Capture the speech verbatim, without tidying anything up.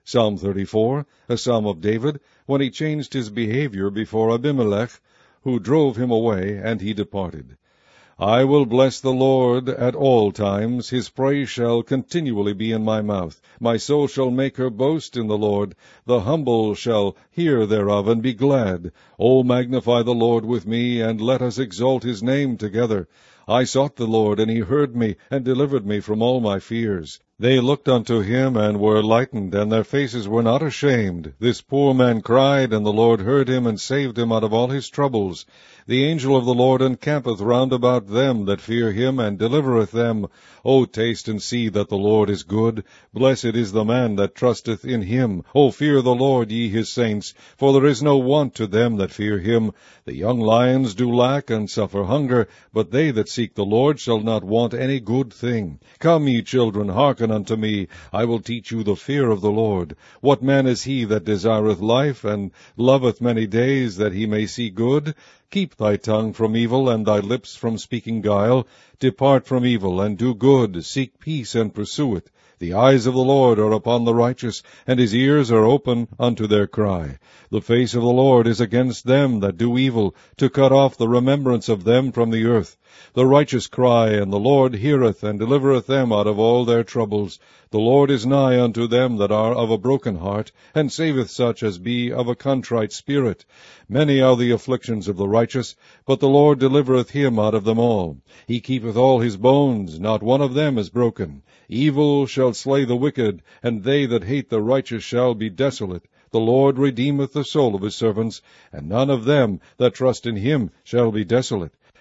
Psalm thirty-four, a psalm of David, when he changed his behavior before Abimelech, who drove him away, and he departed. I will bless the Lord at all times. His praise shall continually be in my mouth. My soul shall make her boast in the Lord. The humble shall hear thereof, and be glad. O magnify the Lord with me, and let us exalt his name together. I sought the Lord, and he heard me, and delivered me from all my fears. They looked unto him, and were lightened, and their faces were not ashamed. This poor man cried, and the Lord heard him, and saved him out of all his troubles. The angel of the Lord encampeth round about them that fear him, and delivereth them. O taste and see that the Lord is good. Blessed is the man that trusteth in him. O fear the Lord, ye his saints, for there is no want to them that fear him. The young lions do lack and suffer hunger, but they that seek the Lord shall not want any good thing. Come, ye children, hearken unto me. I will teach you the fear of the Lord. What man is he that desireth life, and loveth many days, that he may see good? Keep thy tongue from evil, and thy lips from speaking guile. Depart from evil, and do good. Seek peace, and pursue it. The eyes of the Lord are upon the righteous, and his ears are open unto their cry. The face of the Lord is against them that do evil, to cut off the remembrance of them from the earth. The righteous cry, and the Lord heareth, and delivereth them out of all their troubles. The Lord is nigh unto them that are of a broken heart, and saveth such as be of a contrite spirit. Many are the afflictions of the righteous, but the Lord delivereth him out of them all. He keepeth all his bones, not one of them is broken. Evil shall slay the wicked, and they that hate the righteous shall be desolate. The Lord redeemeth the soul of his servants, and none of them that trust in him shall be desolate.